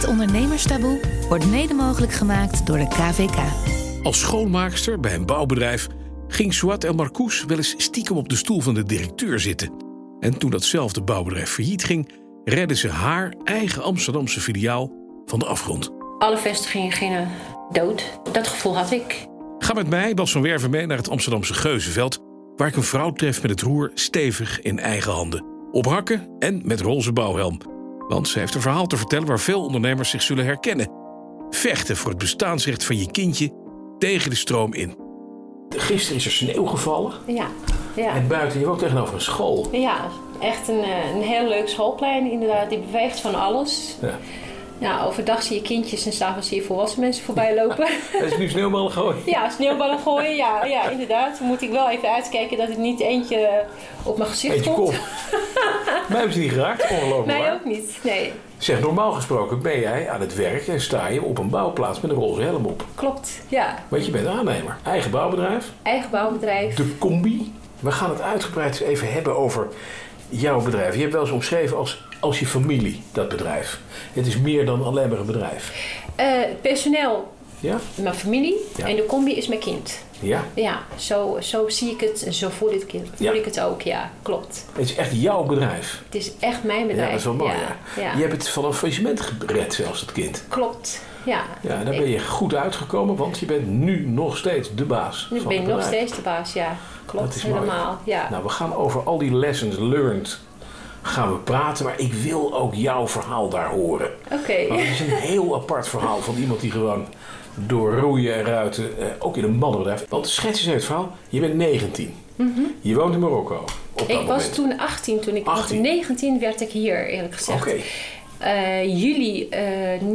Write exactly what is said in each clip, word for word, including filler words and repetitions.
Het Ondernemerstaboe wordt mede mogelijk gemaakt door de K V K. Als schoonmaakster bij een bouwbedrijf ging Souad El Marcouch wel eens stiekem op de stoel van de directeur zitten. En toen datzelfde bouwbedrijf failliet ging, redde ze haar eigen Amsterdamse filiaal van de afgrond. Alle vestigingen gingen dood. Dat gevoel had ik. Ga met mij, Bas van Werven, mee naar het Amsterdamse Geuzenveld, waar ik een vrouw tref met het roer stevig in eigen handen. Op hakken en met roze bouwhelm. Want ze heeft een verhaal te vertellen waar veel ondernemers zich zullen herkennen. Vechten voor het bestaansrecht van je kindje tegen de stroom in. Gisteren is er sneeuw gevallen. Ja, ja. En buiten, je woont tegenover een school. Ja, echt een, een heel leuk schoolplein inderdaad. Die beweegt van alles. Ja. Ja, overdag zie je kindjes en 's avonds zie je volwassen mensen voorbij lopen. Dat is nu sneeuwballen gooien. Ja, sneeuwballen gooien, ja, ja inderdaad. Dan moet ik wel even uitkijken dat het niet eentje op mijn gezicht Eentje komt. kom. Mij hebben ze niet geraakt, ongelooflijk. Mij waar. ook niet, nee. Zeg, normaal gesproken ben jij aan het werk en sta je op een bouwplaats met een roze helm op. Klopt, ja. Want je bent aannemer. Eigen bouwbedrijf. Eigen bouwbedrijf. De Combi. We gaan het uitgebreid eens even hebben over jouw bedrijf. Je hebt wel eens omschreven als, als je familie, dat bedrijf. Het is meer dan alleen maar een bedrijf. Uh, personeel, Ja? mijn familie Ja. en de combi is mijn kind. Ja? Ja, zo, zo zie ik het en zo voel ik, voel Ja. ik het ook, ja, klopt. Het is echt jouw bedrijf. Het is echt mijn bedrijf. Ja, dat is wel mooi. Ja, Ja. ja. Je hebt het van een faillissement gered, zelfs het kind. Klopt, ja. Ja, daar ben je goed uitgekomen, want je bent nu nog steeds de baas. Nu van ben ik het nog bedrijf. steeds de baas, ja. Klopt, Dat is mooi. helemaal. Ja. Nou, we gaan over al die lessons learned gaan we praten, maar ik wil ook jouw verhaal daar horen. Oké. Want het is een heel apart verhaal van iemand die gewoon door roeien en ruiten, eh, ook in een mannenbedrijf. Want schets eens even het verhaal. Je bent negentien. Mm-hmm. Je woont in Marokko op dat Ik moment. was toen achttien, toen ik achttien. was negentien werd ik hier, eerlijk gezegd. Oké. Uh, juli uh,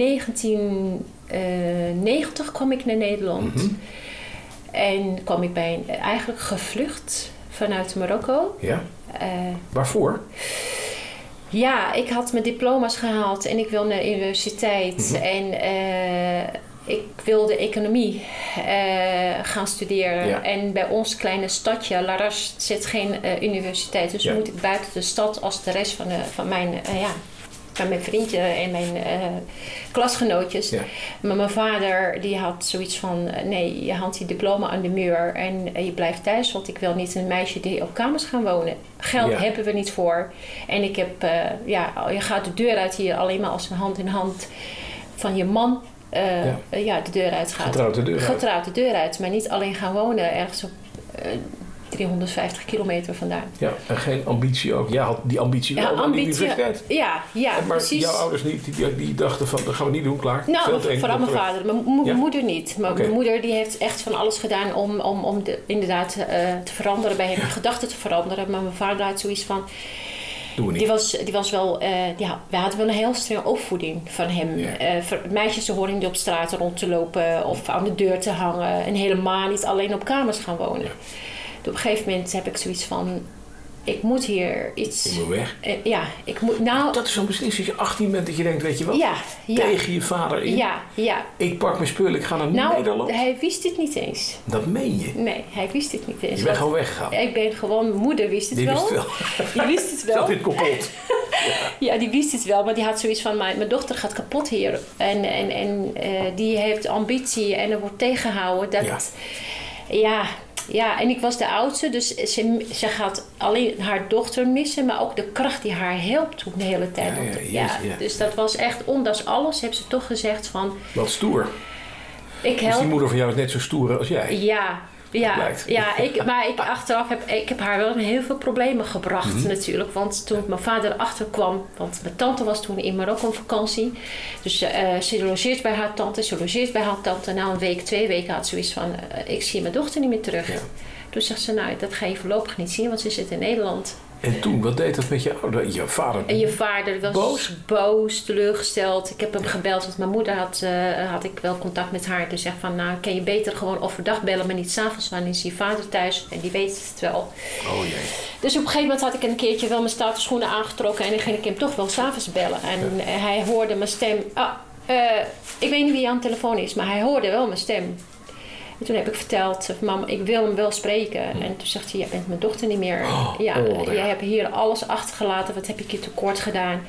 negentiennegentig kwam ik naar Nederland. Mm-hmm. En kwam ik bij een, eigenlijk gevlucht vanuit Marokko. Ja? Uh, Waarvoor? Ja, ik had mijn diploma's gehaald en ik wilde naar de universiteit. Mm-hmm. En uh, ik wilde economie uh, gaan studeren. Ja. En bij ons kleine stadje, Larache, zit geen uh, universiteit. Dus Ja. moet ik buiten de stad als de rest van, de, van mijn... Uh, ja, van mijn vriendje en mijn uh, klasgenootjes. Ja. Maar mijn vader die had zoiets van... Uh, nee, je hangt die diploma aan de muur en uh, je blijft thuis. Want ik wil niet een meisje die op kamers gaan wonen. Geld Ja. hebben we niet voor. En ik heb... Uh, ja, je gaat de deur uit hier alleen maar als een hand in hand van je man... Uh, Ja. uh, ja, de deur uit gaat. Getrouwd de deur uit. Getrouwd de deur uit. Maar niet alleen gaan wonen ergens op... Uh, driehonderdvijftig kilometer vandaan. Ja, en geen ambitie ook. Jij had die ambitie wel Ja, aan de ambitie. universiteit. Ja, ja, maar precies. jouw ouders niet, die, die dachten van, dat gaan we niet doen, klaar. Nou, Veel te eng, vooral mijn terug. vader. Mijn mo- Ja? moeder niet. Maar Oké. mijn moeder die heeft echt van alles gedaan om, om, om de, inderdaad uh, te veranderen. Bij hem gedachten te veranderen. Maar mijn vader had zoiets van... Doen we niet. Die was, die was wel... Uh, ja, we hadden wel een heel strenge opvoeding van hem. Ja. Uh, voor meisjes te horen niet op straat rond te lopen. Of aan de deur te hangen. En helemaal niet alleen op kamers gaan wonen. Ja. Op een gegeven moment heb ik zoiets van... Ik moet hier iets... Ik moet weg. Uh, ja, ik moet... Nou... Dat is zo'n beslissing als je achttien bent dat je denkt, weet je wat? Ja, ja. Tegen je vader in. Ja, ja. Ik pak mijn spullen, ik ga naar Nou, Nederland. hij wist het niet eens. Dat meen je. Nee, hij wist het niet eens. Je bent Want gewoon weggegaan. Ik ben gewoon... Mijn moeder wist het Die wel. wist het wel. Die wist het wel. Zat dit kapot. Ja, die wist het wel. Maar die had zoiets van... Mijn, mijn dochter gaat kapot hier. En, en, en uh, die heeft ambitie. En er wordt tegengehouden. Dat... Ja. Ja... Ja, en ik was de oudste, dus ze, ze gaat alleen haar dochter missen, maar ook de kracht die haar helpt toen de hele tijd. Ja, ja, op de- yes, ja. Dus dat was echt, ondanks alles, heeft ze toch gezegd van... Wat stoer. Ik Dus help. die moeder van jou is net zo stoer als jij. Ja, ja, blijkt. ja ik, maar ik achteraf heb ik heb haar wel heel veel problemen gebracht Mhm. natuurlijk. Want toen mijn vader achterkwam, want mijn tante was toen in Marokko op vakantie. Dus uh, ze logeert bij haar tante, ze logeert bij haar tante. Na een week, twee weken had ze zoiets van, uh, ik zie mijn dochter niet meer terug. Ja. Toen zegt ze, nou dat ga je voorlopig niet zien, want ze zit in Nederland. En toen, wat deed dat met je ouder? Je vader? En je vader was Boos? boos, teleurgesteld. Ik heb hem gebeld, want mijn moeder had, uh, had ik wel contact met haar. Toen zegt van, nou kan je beter gewoon overdag bellen, maar niet 's avonds. Wanneer is je vader thuis? En die weet het wel. Oh jee. Dus op een gegeven moment had ik een keertje wel mijn stoute schoenen aangetrokken. En dan ging ik hem toch wel 's avonds bellen. En ja. hij hoorde mijn stem. Ah, uh, ik weet niet wie aan de telefoon is, maar hij hoorde wel mijn stem. En toen heb ik verteld, mama, ik wil hem wel spreken. Hmm. En toen zegt hij, jij bent mijn dochter niet meer. Oh, ja, oh, jij hebt hier alles achtergelaten. Wat heb ik je tekort gedaan?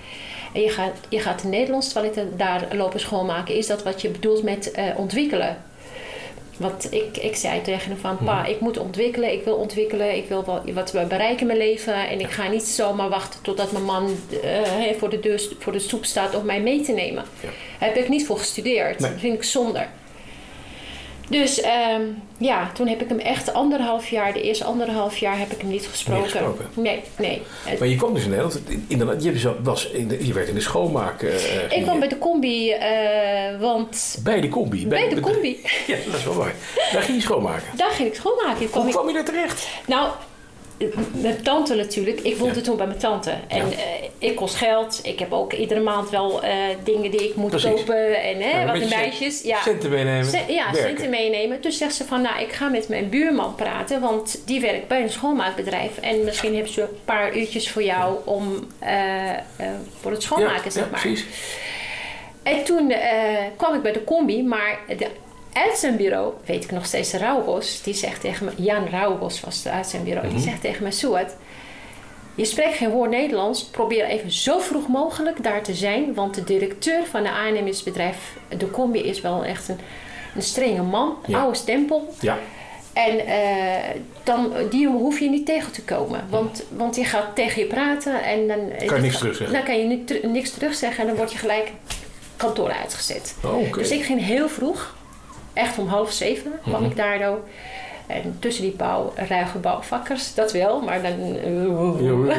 En je gaat, je gaat de Nederlandse toiletten daar lopen schoonmaken. Is dat wat je bedoelt met uh, ontwikkelen? Want ik, ik zei tegen hem van, pa, ik moet ontwikkelen, ik wil ontwikkelen, ik wil wat, wat bereiken in mijn leven. En ik ga niet zomaar wachten totdat mijn man uh, voor, de deur, voor de stoep staat om mij mee te nemen. Ja. Daar heb ik niet voor gestudeerd. Nee. Dat vind ik zonde. Dus um, ja, toen heb ik hem echt anderhalf jaar, de eerste anderhalf jaar heb ik hem niet gesproken. Niet gesproken? Nee, nee. Maar je kwam dus in Nederland, inderdaad, je, was in de, je werd in de schoonmaak. Uh, ik kwam bij de combi, uh, want... Bij de combi? Bij, bij de, de combi. Ja, dat is wel mooi. Daar ging je schoonmaken? Daar ging ik schoonmaken. Hoe kwam je daar terecht? Nou... Mijn tante natuurlijk. Ik woonde ja. toen bij mijn tante. En ja. uh, ik kost geld. Ik heb ook iedere maand wel uh, dingen die ik moet Precies. kopen. En hè, ja, wat de meisjes. Ja. Centen meenemen. C- ja, werken. centen meenemen. Dus zegt ze van, nou, ik ga met mijn buurman praten. Want die werkt bij een schoonmaakbedrijf. En misschien hebben ze een paar uurtjes voor jou om uh, uh, voor het schoonmaken, ja, zeg maar. Ja, precies. En toen uh, kwam ik bij de combi. Maar de uitzendbureau, weet ik nog steeds, Rauwbos, die zegt tegen me, Jan Rauwbos was het uitzendbureau, mm-hmm. die zegt tegen mij, Suat, je spreekt geen woord Nederlands, probeer even zo vroeg mogelijk daar te zijn, want de directeur van de aannemingsbedrijf, de combi, is wel echt een, een strenge man, ja. oude stempel. Ja. En uh, dan, die hoef je niet tegen te komen, want, want die gaat tegen je praten en dan kan je niks terugzeggen. Dan kan je niet, ter, niks terugzeggen en dan word je gelijk kantoor uitgezet. Oh, okay. Dus ik ging heel vroeg. Echt om half zeven kwam mm-hmm. ik daar zo. En tussen die bouw, ruige bouwvakkers, dat wel, maar dan... Uh,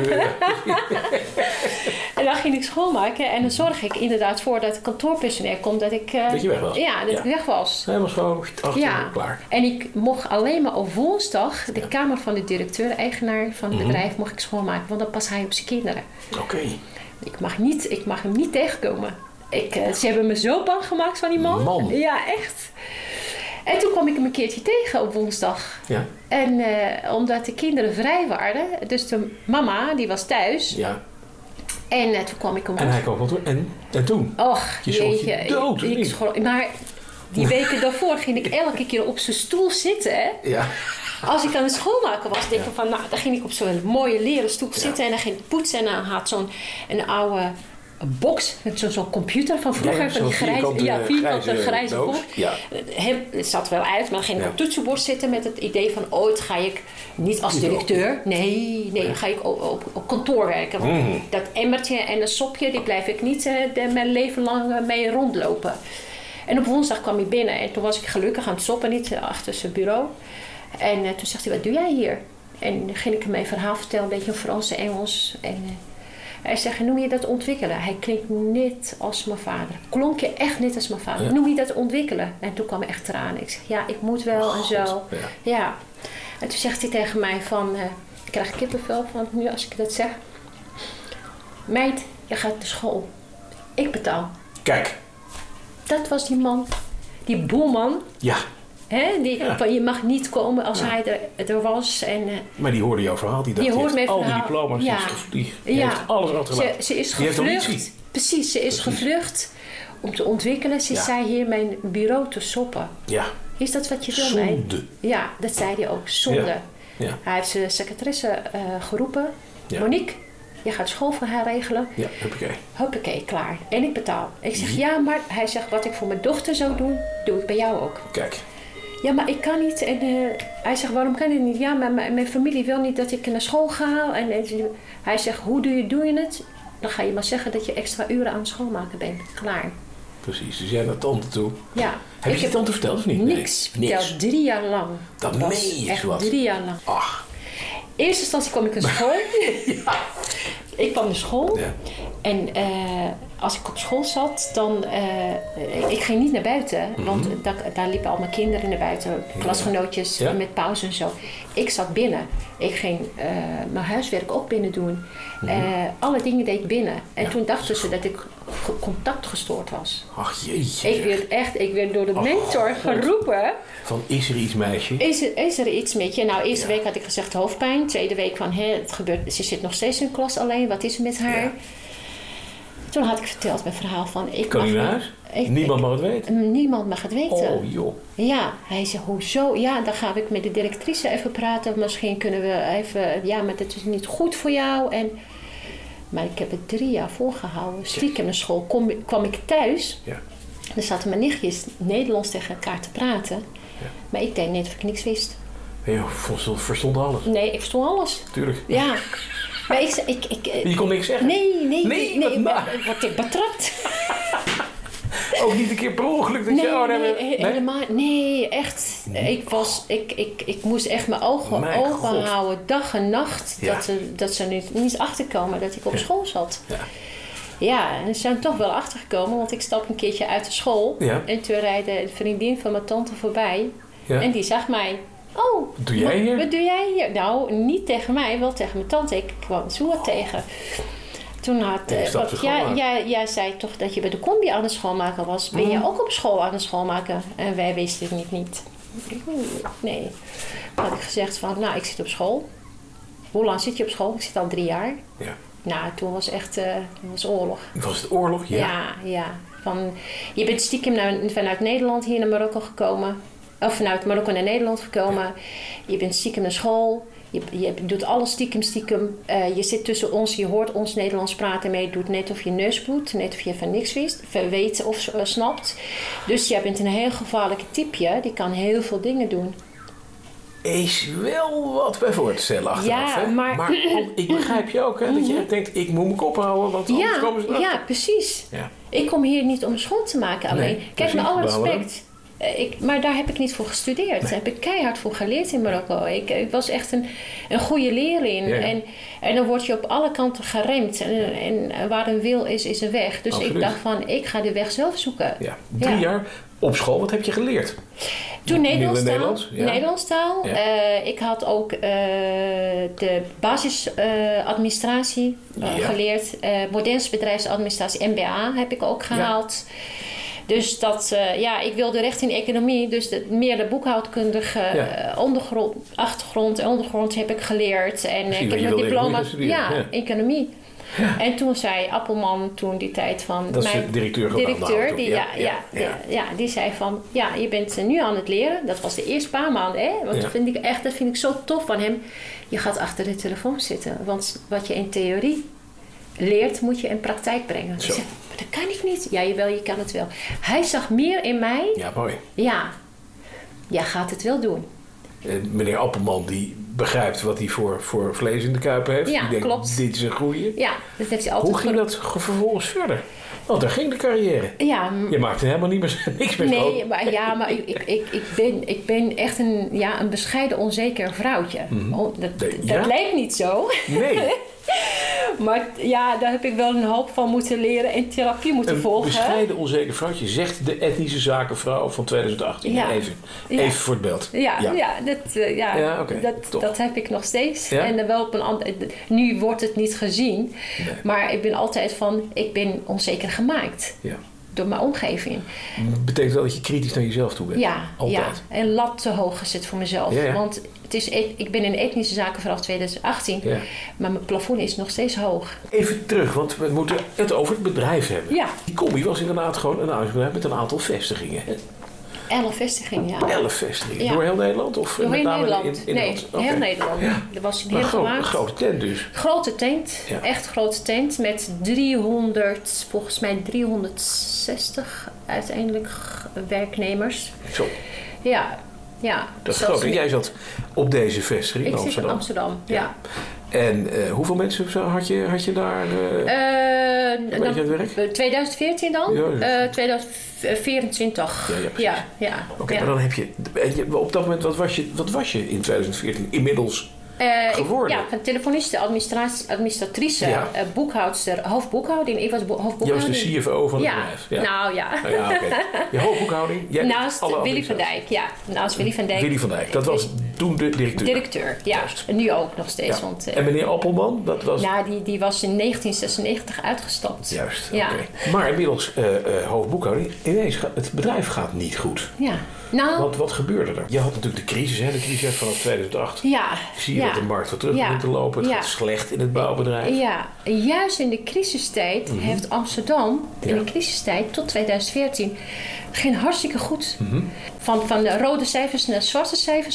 en dan ging ik schoonmaken en dan zorg ik inderdaad voor dat het kantoorpersoneel komt, dat ik... Uh, dat je weg was? Ja, dat ja. ik weg was. Helemaal schoon, achter ja. klaar. En ik mocht alleen maar op woensdag de ja. kamer van de directeur, eigenaar van het mm-hmm. bedrijf, mocht ik schoonmaken, want dan past hij op zijn kinderen. Oké. Okay. Ik mag niet, ik mag hem niet tegenkomen. Ik, uh, ze hebben me zo bang gemaakt van die man. Man. Ja, echt. En toen kwam ik hem een keertje tegen op woensdag. Ja. En uh, omdat de kinderen vrij waren, dus de mama, die was thuis. Ja. En uh, toen kwam ik hem En hij kwam wel toe. En, en toen? Och, je jeetje. Je dood, ik, ik schrok, maar die weken daarvoor ging ik elke keer op zijn stoel zitten. Hè? Ja. Als ik aan het schoonmaken was, denk ik ja. van, nou, dan ging ik op zo'n mooie leren stoel ja. zitten en dan ging ik poetsen en dan had zo'n een oude een box met zo, zo'n computer van vroeger, ja, van die grijze, vierkante, ja, vierkante grijze, grijze box. Ja. Het zat wel uit, maar dan ging ik ja. op het toetsenbord zitten met het idee van ooit ga ik niet als directeur, nee, nee, ja. ga ik op, op, op kantoor werken. Want mm. dat emmertje en dat sopje, die blijf ik niet uh, de, mijn leven lang uh, mee rondlopen. En op woensdag kwam hij binnen en toen was ik gelukkig aan het soppen, niet uh, achter zijn bureau. En uh, toen zegt hij, wat doe jij hier? En dan ging ik hem mijn verhaal vertellen, een beetje in Frans en Engels. En uh, hij zegt, noem je dat ontwikkelen? Hij klinkt net als mijn vader. Klonk je echt net als mijn vader. Ja. Noem je dat ontwikkelen? En toen kwam er echt tranen. Ik zeg, ja, ik moet wel oh, en zo. God, ja. ja. En toen zegt hij tegen mij van, uh, ik krijg kippenvel van nu als ik dat zeg. Meid, je gaat naar school. Ik betaal. Kijk. Dat was die man. Die boelman. Ja. He, die, ja. van, je mag niet komen als ja. hij er, er was. En, uh, maar die hoorde jouw verhaal. Die dacht, die hoort mijn al verhaal. Die diploma's. Ja. Die, die ja. heeft alles achtergelaten. Ze, ze is die gevlucht. Precies, ze is Precies. gevlucht om te ontwikkelen. Ze ja. zei hier mijn bureau te soppen. Ja. Is dat wat je wil? Zonde. Ja, dat zei hij ook. Zonde. Ja. Ja. Hij heeft zijn secretaresse uh, geroepen. Ja. Monique, je gaat school voor haar regelen. Ja, hoppakee. Hoppakee, klaar. En ik betaal. Ik zeg, ja, maar hij zegt, wat ik voor mijn dochter zou doen, doe ik bij jou ook. Kijk. Ja, maar ik kan niet. En uh, hij zegt, waarom kan je niet? Ja, maar mijn, mijn familie wil niet dat ik naar school ga. En, en hij zegt, hoe doe je, doe je het? Dan ga je maar zeggen dat je extra uren aan het schoolmaken bent. Klaar. Precies, dus jij naar tante toe. Ja. Heb je je tante verteld of niet? Niks. Nee, niks. Verteld drie jaar lang. Dat meen je echt wat. drie jaar lang. Ach. In eerste instantie kwam ik naar school. ja. Ik kwam naar school. Ja. En uh, als ik op school zat, dan... Uh, ik ging niet naar buiten. Mm-hmm. Want da, daar liepen al mijn kinderen naar buiten. Klasgenootjes ja. met pauze en zo. Ik zat binnen. Ik ging uh, mijn huiswerk ook binnen doen. Mm-hmm. Uh, alle dingen deed ik binnen. En ja. toen dachten ze dat ik contact gestoord was. Ach jeetje. Ik werd echt... Ik werd door de Ach, mentor God. geroepen. Van, is er iets, meisje? Is er, is er iets met je? Nou, eerste ja. week had ik gezegd hoofdpijn. Tweede week van, hé, het gebeurt, ze zit nog steeds in de klas alleen. Wat is er met haar? Ja. Toen had ik verteld mijn verhaal van... Ik kan je naar huis? Ik, niemand ik, mag het weten? Niemand mag het weten. Oh, joh. Ja, hij zei, hoezo? Ja, dan ga ik met de directrice even praten. Misschien kunnen we even... Ja, maar dat is niet goed voor jou. En Maar ik heb het drie jaar volgehouden. Stiekem naar school kom, kwam ik thuis. Ja. Dan zaten mijn nichtjes Nederlands tegen elkaar te praten. Ja. Maar ik deed net of ik niks wist. En je verstond alles? Nee, ik verstond alles. Tuurlijk. Ja. Maar ik, ik, ik, je kon niks zeggen? Nee, nee. Nee, nee, wat nee nou? Word ik betrapt? Ook niet een keer per ongeluk dat nee, je... Oh, nee, nee, nee, helemaal... Nee, echt. Nee. Ik, was, ik, ik, ik moest echt mijn ogen mijn open God. houden. Dag en nacht. Ja. Dat, ze, dat ze nu niet achterkomen dat ik op ja. school zat. Ja. Ja, en ze zijn toch wel achtergekomen. Want ik stap een keertje uit de school. Ja. En toen rijde een vriendin van mijn tante voorbij. Ja. En die zag mij. Oh, wat doe jij hier? Wat doe jij hier? Nou, niet tegen mij, wel tegen mijn tante. Ik kwam Zoer tegen. Toen had... Ja, Uh, wat, ja, jij, jij zei toch dat je bij de combi aan het schoonmaken was. Ben je ook op school aan het schoonmaken? En wij wisten het niet. niet. Nee. Toen had ik gezegd van, nou, ik zit op school. Hoe lang zit je op school? Ik zit al drie jaar. Ja. Nou, toen was echt uh, toen was oorlog. Was het oorlog? Ja. Ja, ja. Van, je bent stiekem naar, vanuit Nederland hier naar Marokko gekomen. Of vanuit Marokko naar Nederland gekomen. Ja. Je bent stiekem naar school. Je, je doet alles stiekem, stiekem. Uh, je zit tussen ons, je hoort ons Nederlands praten mee. Je doet net of je neus bloedt, net of je van niks wist, weet of uh, snapt. Dus jij bent een heel gevaarlijke typeje. Die kan heel veel dingen doen. Is wel wat bij voor te stellen achteraf. Ja, hè? maar... maar ik begrijp je ook, hè, dat je echt denkt, ik moet mijn kop houden, want anders ja, komen ze erachter. Ja, precies. Ja. Ik kom hier niet om school te maken alleen. Nee, Kijk, precies, met alle behalve. respect... Ik, maar daar heb ik niet voor gestudeerd. Nee. Daar heb ik keihard voor geleerd in Marokko. Ik, ik was echt een, een goede leerling. Ja, ja. En, en dan word je op alle kanten geremd. En, en waar een wil is, is een weg. Dus Absoluut. ik dacht van, ik ga de weg zelf zoeken. Ja. Drie Ja. jaar op school, wat heb je geleerd? Toen Nederlands taal. Nederlands, ja. Nederlands taal. Ja. Uh, ik had ook uh, de basisadministratie uh, uh, Ja. geleerd. Uh, Moderns bedrijfsadministratie, M B A, heb ik ook gehaald. Ja. Dus dat, uh, ja, ik wilde recht in economie. Dus de, meer de boekhoudkundige Ja. uh, ondergrond, achtergrond en ondergrond heb ik geleerd. En uh, ik heb mijn diploma. Ja, ja, economie. Ja. En toen zei Appelman toen die tijd van... Dat is mijn de directeur. directeur, die, ja, ja, ja, ja. Ja, ja, die zei van... Ja, je bent nu aan het leren. Dat was de eerste paar maanden, hè. Want ja. dat vind ik echt, dat vind ik zo tof van hem. Je gaat achter de telefoon zitten. Want wat je in theorie leert, moet je in praktijk brengen. Ik zei, maar dat kan ik niet. Ja, jawel, je kan het wel. Hij zag meer in mij. Ja, mooi. Ja, jij gaat het wel doen. En meneer Appelman, die begrijpt wat hij voor, voor vlees in de kuip heeft. Ja, die denkt, klopt. Dit is een goeie. Ja, dat heeft hij altijd. Hoe ging dat vervolgens verder? Want daar ging de carrière. Ja, je maakte helemaal niet meer, niks meer nee, zo. maar, ja, maar ik, ik, ik, ben, ik ben echt een, ja, een bescheiden, onzeker vrouwtje. Mm-hmm. Oh, dat de, dat ja? lijkt niet zo. Nee. Maar ja, daar heb ik wel een hoop van moeten leren en therapie moeten een volgen. Een bescheiden, onzeker vrouwtje, zegt de etnische zakenvrouw van twintig achttien. Ja. Even, ja. even voor het beeld. Ja, ja. ja, dat, uh, ja, ja okay. dat, dat heb ik nog steeds. Ja? En wel op een ander, nu wordt het niet gezien. Nee. Maar ik ben altijd van, ik ben onzeker gemaakt. Ja. Door mijn omgeving. Dat betekent wel dat je kritisch naar jezelf toe bent. Ja, altijd. Ja. En lat te hoog gezet voor mezelf. Ja, ja. Want het is, ik ben in etnische zaken vanaf twintig achttien. Ja. Maar mijn plafond is nog steeds hoog. Even terug, want we moeten het over het bedrijf hebben. Ja. Die combi was inderdaad gewoon een huisbedrijf met een aantal vestigingen. Elf vestigingen, ja. Elf vestigingen. Ja. Door heel Nederland? Of Door heel Nederland. In, in nee, Nederland? Okay. heel Nederland. Ja. Er was een heel gro- gemaakt. Een grote tent dus. Grote tent. Ja. Echt grote tent. Met driehonderd, volgens mij driehonderdzestig uiteindelijk werknemers. Zo. Ja. Ja. Dat is groot. En jij zat op deze vestiging in Ik Amsterdam. zit in Amsterdam, ja. ja. En uh, hoeveel mensen had je, had je daar uh, uh, een beetje aan het werk? twintig veertien dan? Ja, ja. Uh, twintig vierentwintig. Ja, ja, precies. Ja, ja, Oké, okay, ja. maar dan heb je... Op dat moment, wat was je, wat was je in twintig veertien inmiddels uh, geworden? Ik, ja, van telefoniste, administratrice, ja. uh, boekhoudster, hoofdboekhouding. Ik was bo- hoofdboekhouding. Je was de C F O van het ja. bedrijf. Ja, nou ja. Nou, ja okay. Je hoofdboekhouding? Jij naast Willy van Dijk, ja. Naast Willy van Dijk. Willy van Dijk, dat was toen de directeur? Directeur, ja. Juist. En nu ook nog steeds. Ja. Want, uh, en meneer Appelman? Dat was... Nou, die, die was in negentien zesennegentig uitgestapt. Juist, ja. oké. Okay. Maar inmiddels uh, uh, hoofdboekhouding, ineens gaat het bedrijf gaat niet goed. Ja. Nou, wat, wat gebeurde er? Je had natuurlijk de crisis, hè? De crisis vanaf tweeduizend acht. Ja. Zie je ja. dat de markt weer terug begint ja. te lopen? Het ja. gaat slecht in het bouwbedrijf. Ja, juist in de crisistijd mm-hmm. heeft Amsterdam ja. in de crisistijd tot twintig veertien ging hartstikke goed. Mm-hmm. Van, van de rode cijfers naar zwarte cijfers ook.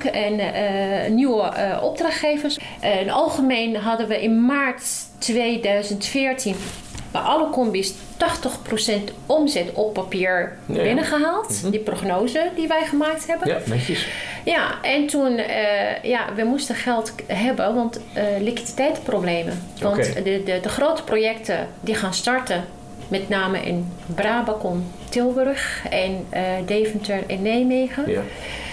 en uh, nieuwe uh, opdrachtgevers. Uh, in het algemeen hadden we in maart tweeduizend veertien bij alle combis tachtig procent omzet op papier ja. binnengehaald. Mm-hmm. Die prognose die wij gemaakt hebben. Ja, netjes. Ja, en toen, uh, ja, we moesten geld hebben, want uh, liquiditeitsproblemen. Want okay. de, de, de grote projecten die gaan starten, met name in Brabacon, Tilburg en uh, Deventer en Nijmegen. Ja.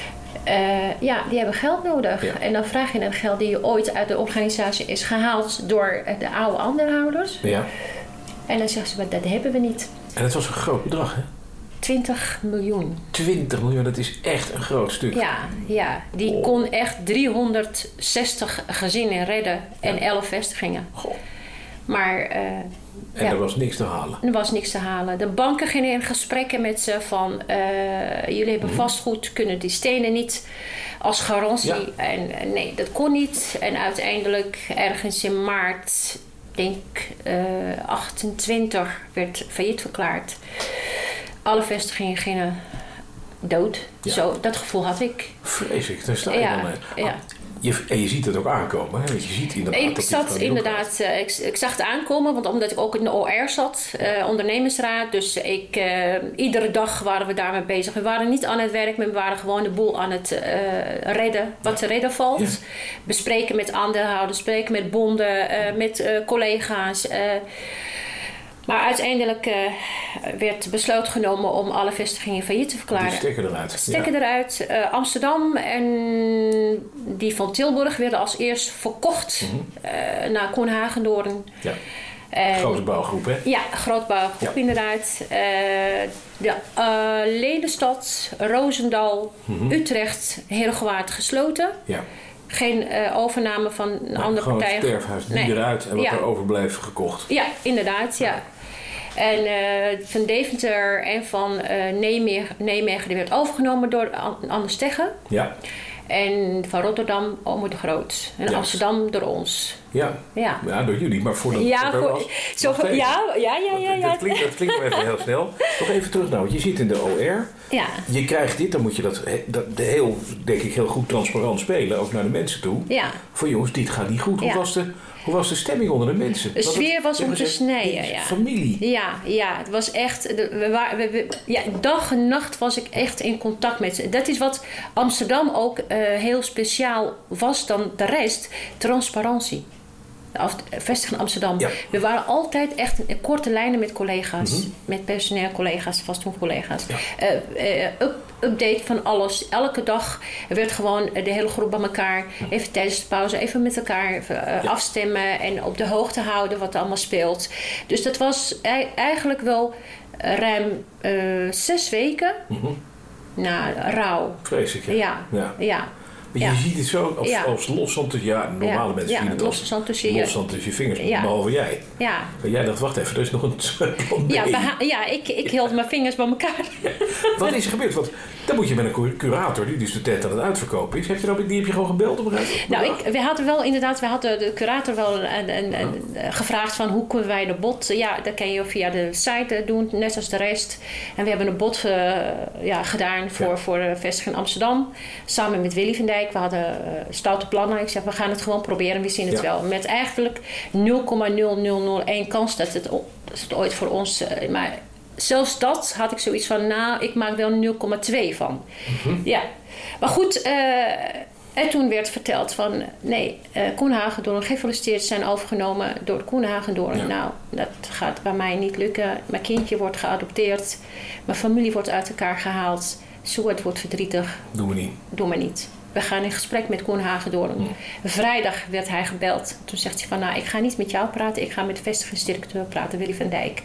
Uh, ja, die hebben geld nodig. Ja. En dan vraag je naar het geld die ooit uit de organisatie is gehaald door de oude aandeelhouders. Ja. En dan zeggen ze, dat hebben we niet. En het was een groot bedrag, hè? twintig miljoen. twintig miljoen, dat is echt een groot stuk. Ja, ja. Die oh. kon echt driehonderdzestig gezinnen redden en ja. elf vestigingen. Goh. Maar... Uh, en ja, er was niks te halen? Er was niks te halen. De banken gingen in gesprekken met ze van... Uh, jullie hebben mm-hmm. vastgoed, kunnen die stenen niet als garantie. Ja. En uh, nee, dat kon niet. En uiteindelijk ergens in maart... denk uh, achtentwintig werd failliet verklaard. Alle vestigingen gingen dood. Ja. Zo, dat gevoel had ik. Vreselijk, daar sta je ja, dan mee. Ja. Ah, je, en je ziet het ook aankomen, hè? Want je ziet inderdaad ik zat inderdaad, uh, ik, ik zag het aankomen, want omdat ik ook in de O R zat, uh, ondernemingsraad. Dus ik, uh, iedere dag waren we daarmee bezig. We waren niet aan het werk, maar we waren gewoon de boel aan het uh, redden, wat ja. te redden valt. Ja. Bespreken met aandeelhouders, spreken met bonden, uh, met uh, collega's. Uh, Maar uiteindelijk uh, werd besloot genomen om alle vestigingen failliet te verklaren. Die stekken eruit. Stekken ja. eruit. Uh, Amsterdam en die van Tilburg werden als eerst verkocht mm-hmm. uh, naar Koen Hagendoorn. Ja. Uh, grote bouwgroep, hè? Ja, grote bouwgroep ja. inderdaad. Uh, de uh, Lelystad, Roosendal, mm-hmm. Utrecht, Heerhugowaard gesloten. Ja. Geen uh, overname van een nou, andere partij. Gewoon het sterfhuis, die nee. eruit en wat ja. er overbleef gekocht. Ja, inderdaad, ja. En uh, van Deventer en van uh, Nijmegen, Nijmegen die werd overgenomen door Anders Teggen. Ja. En van Rotterdam Ome de Groot. En yes. Amsterdam door ons. Ja. Ja. ja, door jullie. Maar voordat ja, het voor, was, zo, ja, ja, ja, ja, ja. Dat klinkt, dat klinkt even heel snel. Nog even terug nou, want je zit in de O R. Ja. Je krijgt dit, dan moet je dat, dat heel, denk ik, heel goed transparant spelen. Ook naar de mensen toe. Ja. Voor jongens, dit gaat niet goed. Hoe, ja. was, de, hoe was de stemming onder de mensen? De sfeer was om te snijden, ja. Familie. Ja, ja, het was echt... We waren, we, we, ja, dag en nacht was ik echt in contact met ze. Dat is wat Amsterdam ook uh, heel speciaal was dan de rest. Transparantie. Vestiging Amsterdam. Ja. We waren altijd echt in korte lijnen met collega's. Mm-hmm. Met personeel collega's, vastgoedcollega's. Ja. Uh, uh, up, update van alles. Elke dag werd gewoon de hele groep bij elkaar. Even tijdens de pauze even met elkaar uh, ja. afstemmen. En op de hoogte houden wat er allemaal speelt. Dus dat was e- eigenlijk wel ruim uh, zes weken. Mm-hmm. Nou, rouw. Vreselijk, hè? Ja. ja. ja. Maar ja. je ziet het zo als, ja. als loszand tussen... Ja, normale ja. mensen ja. zien het als loszand tussen je, tussen je vingers. Ja. Behalve jij. Ja. Maar jij dacht, wacht even, er is nog een plan B. Ja, beha- ja ik, ik hield mijn vingers bij elkaar. Ja. Wat is er gebeurd? Want dan moet je met een curator die dus de tent aan het uitverkopen is. Heb je, die heb je gewoon gebeld? Op nou, ik, we hadden wel inderdaad... We hadden de curator wel een, een, een, een, gevraagd van hoe kunnen wij de bod... Ja, dat kan je via de site doen, net als de rest. En we hebben een bod uh, ja, gedaan voor, ja. voor de vestiging in Amsterdam. Samen met Willy van Dijk. We hadden uh, stoute plannen. Ik zeg, we gaan het gewoon proberen. We zien het ja. wel. Met eigenlijk nul komma nul nul nul één kans dat het, dat het ooit voor ons... Uh, maar zelfs dat had ik zoiets van... Nou, ik maak wel nul komma twee van. Mm-hmm. Ja. Maar goed... Uh, en toen werd verteld van... Nee, uh, Koen Hagendoorn, gefeliciteerd, zijn overgenomen door Koen Hagendoorn. Ja. Nou, dat gaat bij mij niet lukken. Mijn kindje wordt geadopteerd. Mijn familie wordt uit elkaar gehaald. Soort wordt verdrietig. Doen we niet. Doen we niet. We gaan in gesprek met Koen Hagendoorn. Mm. Vrijdag werd hij gebeld. Toen zegt hij van... Nou, ik ga niet met jou praten. Ik ga met de vestigingsdirecteur praten, Willy van Dijk.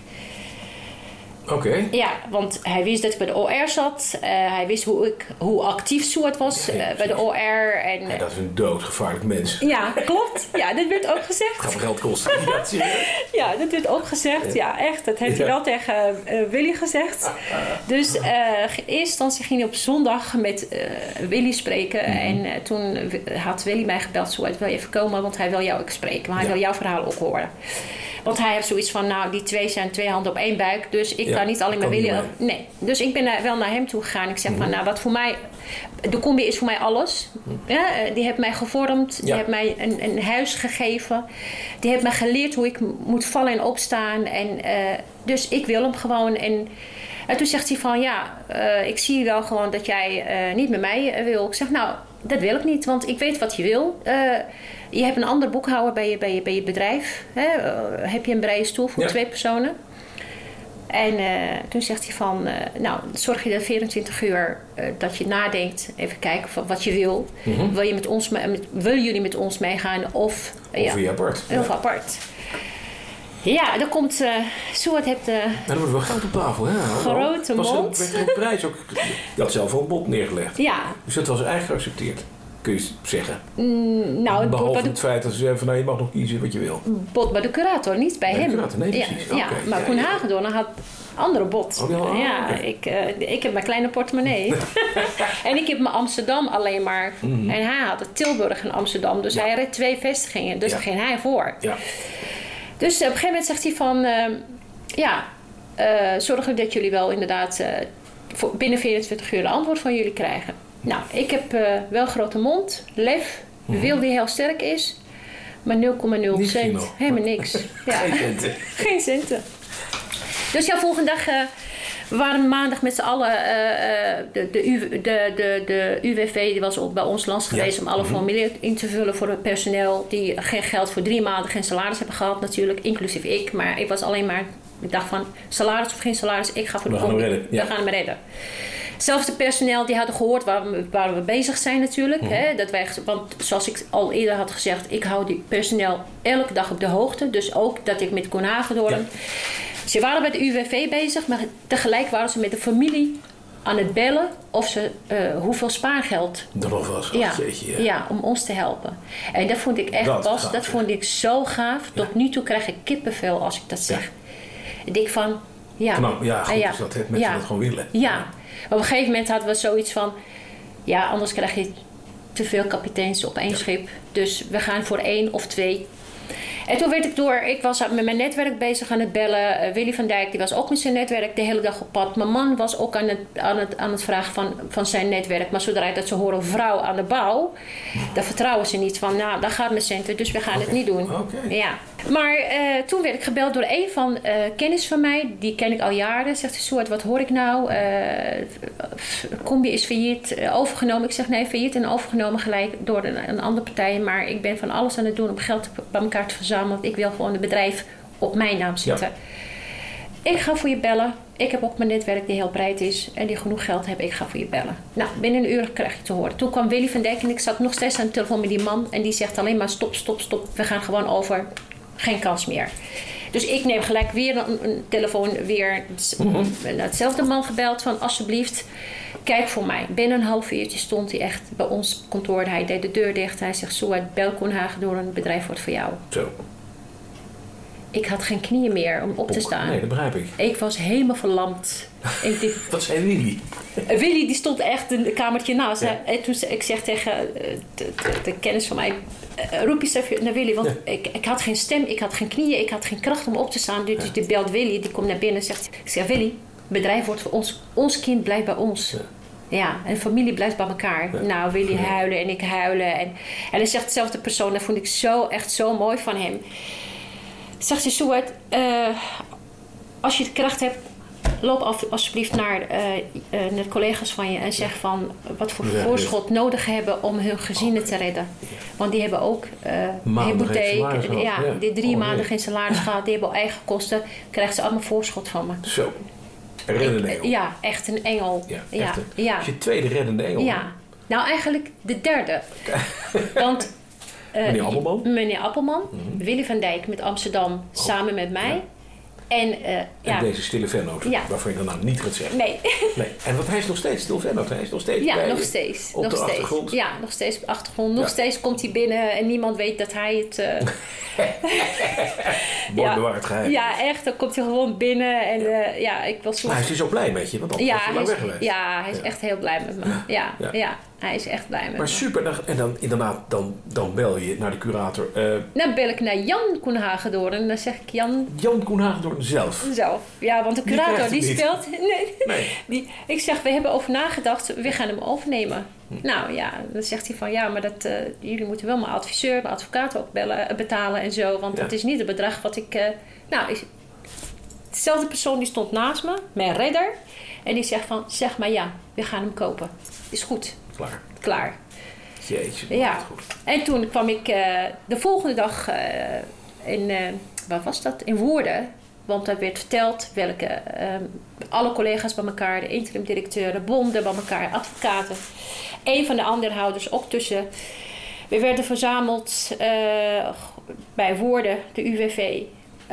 Oké. Okay. Ja, want hij wist dat ik bij de O R zat. Uh, hij wist hoe, ik, hoe actief Soert was uh, ja, bij de O R. En, ja, dat is een doodgevaarlijk mens. Ja, klopt. Ja, dat werd ook gezegd. Het gaat geld kosten. Ja, dat werd ook gezegd. Ja, echt. Dat heeft hij ja. wel tegen uh, Willy gezegd. Dus uh, in eerste instantie ging hij op zondag met uh, Willy spreken. Mm-hmm. En uh, toen had Willy mij gebeld. Soert, wil je even komen? Want hij wil jou ook spreken. Maar hij ja. wil jouw verhaal ook horen. Want hij heeft zoiets van, nou, die twee zijn twee handen op één buik. Dus ik Ja, kan niet alleen maar kan niet willen. Nee. Dus ik ben naar- wel naar hem toe gegaan. Ik zeg van, nou, wat voor mij... De combi is voor mij alles. Ja, die heeft mij gevormd. Die Ja. heeft mij een, een huis gegeven. Die heeft mij geleerd hoe ik m- moet vallen en opstaan. En, eh, dus ik wil hem gewoon. En, en toen zegt hij van, ja, eh, ik zie wel gewoon dat jij eh, niet met mij eh, wil. Ik zeg, nou, dat wil ik niet. Want ik weet wat je wil. Eh, je hebt een ander boekhouder bij je, bij je, bij je bedrijf. Hè? Eh, heb je een breie stoel voor Ja. twee personen. En uh, toen zegt hij van, uh, nou, zorg je de vierentwintig uur uh, dat je nadenkt. Even kijken van wat je wil. Mm-hmm. Wil, je met ons, me- met, wil jullie met ons meegaan of... Of ja, weer apart. of Ja. apart. Ja, dan komt... Uh, Soort heeft... Uh, Nou, dan wordt wel geld op tafel. Ja, Grote was mond. Er een prijs ook. Je had zelf al een bod neergelegd. ja, Dus dat was eigenlijk geaccepteerd. Kun je zeggen. mm, nou, het bod Behalve bij, het feit dat ze zeggen van nou, je mag nog kiezen wat je wil. de, bod bij de curator, niet bij Bij de hem. curator, nee, ja, precies. ja, Oké, maar ja, Koen ja. Hagedorn had andere bod. Oh, ja, oh, ja, oké. ik, uh, ik heb mijn kleine portemonnee. en ik heb mijn Amsterdam alleen maar. Mhm. En hij had het Tilburg en Amsterdam. Dus Ja. hij reed twee vestigingen. Dus Ja. daar ging hij voor. Ja. Dus uh, op een gegeven moment zegt hij van... Uh, ja, uh, zorg er dat jullie wel inderdaad... Uh, voor binnen vierentwintig uur een antwoord van jullie krijgen. Nou, ik heb uh, wel grote mond, lef, Mhm. wil die heel sterk is... Maar nul komma nul Niks cent. nog. Helemaal niks. Ja. Geen centen. Geen centen. Dus ja, volgende dag... Uh, we waren maandag met z'n allen... Uh, uh, de, de, U, de, de, de U W V die was ook bij ons langs geweest... Ja. om alle Mhm. formulieren in te vullen voor het personeel... die geen geld voor drie maanden geen salaris hebben gehad natuurlijk. Inclusief ik. Maar ik was alleen maar... Ik dacht van, salaris of geen salaris, ik ga voor We de gaan hem combi. redden, ja. We gaan hem redden. Zelfs de personeel die hadden gehoord waar we, waar we bezig zijn natuurlijk. Mhm. Hè, dat wij, want zoals ik al eerder had gezegd, ik hou die personeel elke dag op de hoogte. Dus ook dat ik met Koen Hagedorn. Ja. Ze waren bij de U W V bezig, maar tegelijk waren ze met de familie aan het bellen of ze uh, hoeveel spaargeld. Erop was. Ja, Oh, jeetje, ja. ja, om ons te helpen. En dat vond ik echt Dat pas, gaaf, dat ja. vond ik zo gaaf. Tot nu toe krijg ik kippenvel als ik dat zeg. Ik denk van, ja. Knap, ja, goed ja. is dat, hè, mensen Ja. dat gewoon willen. Ja. Op een gegeven moment hadden we zoiets van... Ja, anders krijg je te veel kapiteins op één Ja. schip. Dus we gaan voor één of twee. En toen werd ik door... Ik was met mijn netwerk bezig aan het bellen. Uh, Willy van Dijk die was ook met zijn netwerk de hele dag op pad. Mijn man was ook aan het, aan het, aan het vragen van, van zijn netwerk. Maar zodra dat ze horen vrouw aan de bouw... dan vertrouwen ze niet van... Nou, dat gaat mijn centen, dus we gaan Oké. het niet doen. Oké. Ja. Maar uh, toen werd ik gebeld door een van uh, kennis van mij. Die ken ik al jaren. Zegt hij, Soort, wat hoor ik nou? Uh, Combi is failliet, uh, overgenomen. Ik zeg, nee, failliet en overgenomen gelijk door een, een andere partij. Maar ik ben van alles aan het doen om geld bij elkaar te verzamelen. Want ik wil gewoon het bedrijf op mijn naam zetten. Ja. Ik ga voor je bellen. Ik heb ook mijn netwerk die heel breed is. En die genoeg geld heeft. Ik ga voor je bellen. Nou, binnen een uur krijg je te horen. Toen kwam Willy van Dijk en ik zat nog steeds aan de telefoon met die man. En die zegt alleen maar stop, stop, stop. We gaan gewoon over. Geen kans meer. Dus ik neem gelijk weer een, een telefoon. Weer mm-hmm. hetzelfde man gebeld van alsjeblieft. Kijk voor mij. Binnen een half uurtje stond hij echt bij ons kantoor. Hij deed de deur dicht. Hij zegt, Soet, bel Koen Hagedorn, een bedrijf wordt voor jou. Zo. Ik had geen knieën meer om op te Ook, staan. Nee, dat begrijp ik. Ik was helemaal verlamd. Ik dacht, Wat zei Willy? Willy die stond echt een kamertje naast. Ja. En toen ik zeg tegen de, de, de kennis van mij... roep eens even naar Willy. Want ja. ik, ik had geen stem, ik had geen knieën, ik had geen kracht om op te staan. Dus ja. die belt Willy, die komt naar binnen en zegt... Ik zeg, Willy, het bedrijf wordt voor ons. Ons kind blijft bij ons. Ja. Ja, en familie blijft bij elkaar. Ja. Nou, Willy ja. huilen en ik huilen. En, en dan zegt dezelfde persoon, dat vond ik zo, echt zo mooi van hem. Zegt hij, Soet, uh, als je de kracht hebt, loop af, alsjeblieft naar, uh, uh, naar de collega's van je en zeg van wat voor ja, voorschot ja. nodig hebben om hun gezinnen te redden. Want die hebben ook uh, hypotheek, ja, ja, die drie oh, maanden nee. geen salaris gehad, die hebben al eigen kosten, krijgen ze allemaal voorschot van me. Zo, een reddende engel. Ja, echt een engel. Ja, ja, echt een, ja. Is je tweede reddende engel? Ja, nou eigenlijk de derde. Want Uh, meneer Appelman? Meneer Appelman, mm-hmm. Willy van Dijk met Amsterdam, oh, samen met mij. Ja. En, uh, en ja. deze stille vennoot, ja. waarvan je dan nou niet gaat zeggen. Nee. nee. En wat hij is nog steeds stil vennoot. Hij is nog steeds Ja, bij nog je, steeds. op nog de steeds. achtergrond. Ja, nog steeds op de achtergrond. Nog ja. steeds komt hij binnen en niemand weet dat hij het... Uh... Mooi ja. bewaard geheim. Ja, echt. Dan komt hij gewoon binnen en uh, ja, ik was... Maar hij is dus zo blij met je, want anders ja, was hij lang is, weg geweest. Ja, hij is ja. echt heel blij met me. Ja, ja. ja. ja hij is echt blij met maar me. Maar super, en dan inderdaad, dan, dan bel je naar de curator. Uh, dan bel ik naar Jan Koenhagen door en dan zeg ik Jan... Jan Koenhagen door zelf? Zelf, ja, want de curator die, die speelt... Nee, nee. Die, ik zeg, we hebben over nagedacht, we gaan hem overnemen. Hm. Nou ja, dan zegt hij van ja, maar dat, uh, jullie moeten wel mijn adviseur, mijn advocaat ook bellen, betalen en zo. Want ja. dat is niet het bedrag wat ik... Uh, nou, is, dezelfde persoon die stond naast me, mijn redder. En die zegt van, zeg maar ja, we gaan hem kopen. Is goed. Klaar. Klaar. Jeetje, ja. goed. En toen kwam ik uh, de volgende dag uh, in, uh, waar was dat? In Woerden. Want daar werd verteld welke, uh, alle collega's bij elkaar, de interim directeur, de bonden bij elkaar, advocaten. Een van de aandeelhouders ook tussen. We werden verzameld uh, bij Woerden, de U W V,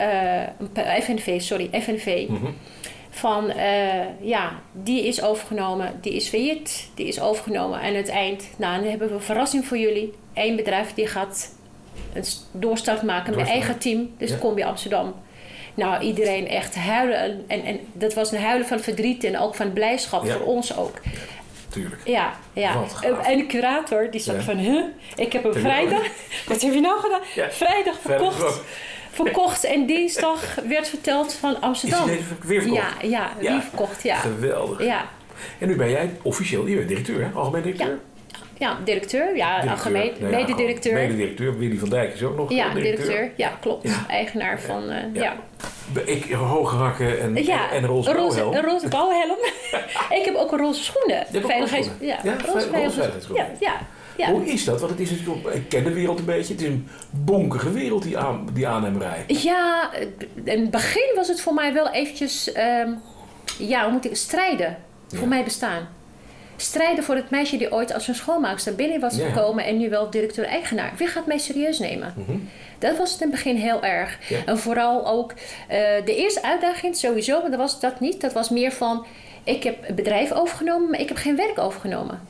uh, F N V, sorry, F N V. Mm-hmm. Van uh, ja, die is overgenomen, die is failliet, die is overgenomen. En aan het eind, nou, dan hebben we een verrassing voor jullie. Eén bedrijf die gaat een doorstart maken met eigen team, dus ja. Combi Amsterdam. Nou, iedereen echt huilen. En, en, en dat was een huilen van verdriet en ook van blijdschap ja. voor ons ook. Ja, tuurlijk. Ja, ja. En de curator die zat ja. van, huh? Ik heb hem vrijdag... Wat heb je nou gedaan? Ja. Vrijdag verkocht. Vrijdag verkocht en dinsdag werd verteld van Amsterdam. Is die weer verkocht? Ja, ja, ja. Weer verkocht, ja. Geweldig. Ja. En nu ben jij officieel, je bent directeur, hè? Algemeen directeur? Ja. Ja, directeur. Ja, directeur. Algemeen. Nee, mededirecteur. Mededirecteur. Willy van Dijk is ook nog ja, directeur. directeur. Ja, klopt. Ja. Eigenaar van... Uh, ja. ja. Ik hoge hakken en, ja, en, en een roze bouwhelm. Een roze bouwhelm. Ik heb ook een roze schoenen. Veiligheids... Ja, ja, roze veiligheidsschoenen. Ja, ja, ja. Hoe is dat? Want het is natuurlijk, ik ken de wereld een beetje. Het is een bonkige wereld, die, aan, die aannemerij. Ja, in het begin was het voor mij wel eventjes... Um, ja, hoe moet ik strijden? Voor ja. mij bestaan. Strijden voor het meisje die ooit als een schoonmaakster binnen was ja. gekomen en nu wel directeur-eigenaar. Wie gaat mij serieus nemen? Mm-hmm. Dat was het in het begin heel erg. Ja. En vooral ook uh, de eerste uitdaging sowieso, maar dat was dat niet. Dat was meer van, ik heb het bedrijf overgenomen, maar ik heb geen werk overgenomen.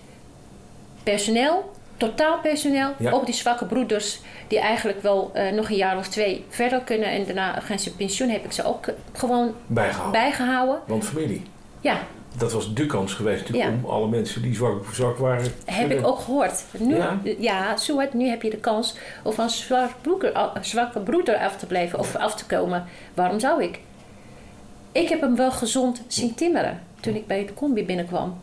Personeel, totaal personeel, ja. ook die zwakke broeders die eigenlijk wel uh, nog een jaar of twee verder kunnen en daarna gaan ze pensioen, heb ik ze ook gewoon bijgehouden. bijgehouden. Want familie. Ja. Dat was de kans geweest natuurlijk ja. om alle mensen die zwak, zwak waren... Heb kunnen... ik ook gehoord. Nu, ja, ja zo, nu heb je de kans om van zwak broeder, zwakke broeder af te blijven of af te komen. Waarom zou ik? Ik heb hem wel gezond zien timmeren toen ik bij de combi binnenkwam.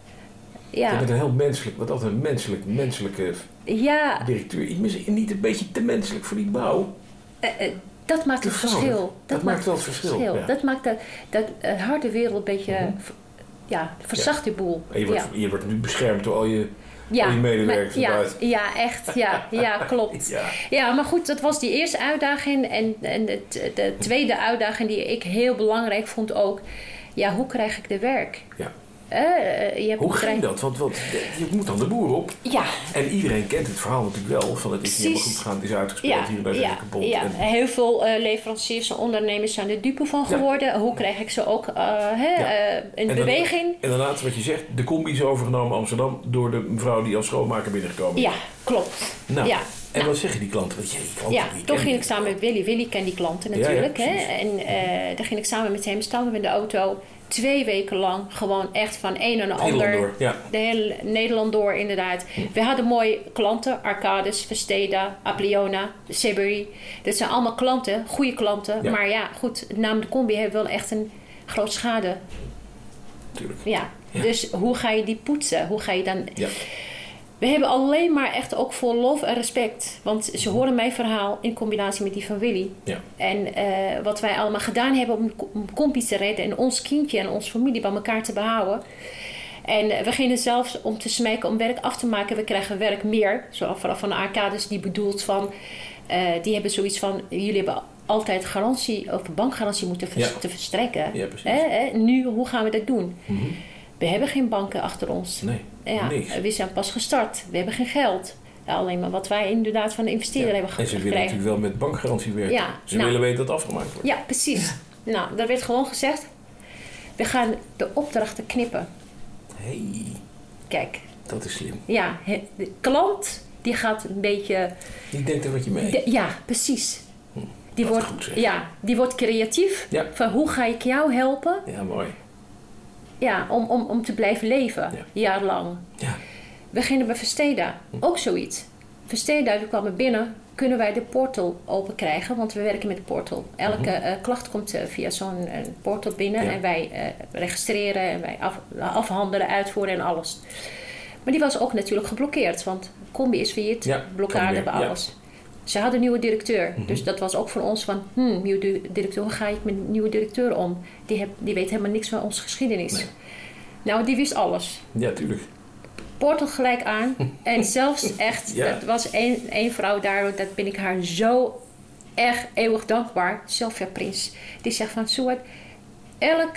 Ja. Je bent een heel menselijk, wat altijd een menselijk, menselijke ja. directeur. Niet een beetje te menselijk voor die bouw? Uh, uh, Dat maakt het verschil. Dat, dat maakt wel het verschil. verschil. Ja. Dat maakt de, dat uh, harde wereld een beetje... Mm-hmm. Ja, verzacht die boel. En je wordt, ja. je wordt nu beschermd door al je, ja, al je medewerkers maar, ja, buiten. ja, echt. Ja, ja klopt. Ja. ja, maar goed, dat was die eerste uitdaging. En, en de, de tweede uitdaging die ik heel belangrijk vond ook... Ja, hoe krijg ik de werk? Ja. Uh, je hebt hoe ging dat? Want, want je moet dan de boer op. Ja. En iedereen kent het verhaal natuurlijk wel. Van het is niet helemaal goed gegaan, het is uitgespeeld ja. hier bij de ja. kapot. Ja. En... Heel veel uh, leveranciers en ondernemers zijn er dupe van geworden. Ja. Hoe krijg ik ze ook uh, hè, ja. uh, in en beweging? Dan, inderdaad, wat je zegt, de combi is overgenomen Amsterdam door de mevrouw die als schoonmaker binnengekomen is. Ja, klopt. Nou, ja. En wat zeggen die klanten? Want, ja, die klanten ja, toen ging ik samen met Willy. Willy kent die klanten natuurlijk. Ja, ja, hè? En uh, dan ging ik samen met hem, staan we in de auto... Twee weken lang gewoon echt van een en ander. Nederland door, ja. De hele Nederland door, inderdaad. Hm. We hadden mooie klanten. Arcades, Vesteda, Apleona, Sebury. Dat zijn allemaal klanten, goede klanten. Ja. Maar ja, goed, naam de combi heeft wel echt een groot schade. Tuurlijk. Ja. ja. Dus hoe ga je die poetsen? Hoe ga je dan... Ja. We hebben alleen maar echt ook vol lof en respect. Want ze horen mijn verhaal in combinatie met die van Willy. Ja. En uh, wat wij allemaal gedaan hebben om, om combi te redden... en ons kindje en onze familie bij elkaar te behouden. En uh, we gingen zelfs om te smeken om werk af te maken. We krijgen werk meer. Zoals van de Arcades die bedoelt van... Uh, die hebben zoiets van... jullie hebben altijd garantie of bankgarantie moeten vers- ja. te verstrekken. Ja, precies. Eh, eh, nu, hoe gaan we dat doen? Mm-hmm. We hebben geen banken achter ons. Nee, ja, niks. We zijn pas gestart. We hebben geen geld. Ja, alleen maar wat wij inderdaad van de investeerder ja. hebben gekregen. En ze willen natuurlijk wel met bankgarantie werken. Ja, ze nou, willen weten dat het afgemaakt wordt. Ja, precies. Nou, daar werd gewoon gezegd, we gaan de opdrachten knippen. Hey, Kijk. dat is slim. Ja, de klant die gaat een beetje... Die denkt er wat je mee. De, ja, precies. Hm, die, wordt, goed, ja, die wordt creatief. Ja. Van hoe ga ik jou helpen? Ja, mooi. Ja, om, om, om te blijven leven. Ja. Jaarlang. Ja. We gingen bij Versteda. Hm. Ook zoiets. Versteda, we kwamen binnen. Kunnen wij de portal open krijgen? Want we werken met de portal. Elke mm-hmm. uh, klacht komt uh, via zo'n uh, portal binnen. Ja. En wij uh, registreren en wij af, afhandelen, uitvoeren en alles. Maar die was ook natuurlijk geblokkeerd. Want Combi is failliet. Ja, blokkade bij alles. Ja. Ze hadden een nieuwe directeur. Mm-hmm. Dus dat was ook voor ons van... Hmm, nieuwe directeur, hoe ga ik met een nieuwe directeur om? Die, heb, die weet helemaal niks van onze geschiedenis. Nee. Nou, die wist alles. Ja, tuurlijk. Portal gelijk aan. En zelfs echt, ja. dat was één, één vrouw daar, dat ben ik haar zo echt eeuwig dankbaar. Sylvia Prins. Die zegt van, Suad, elk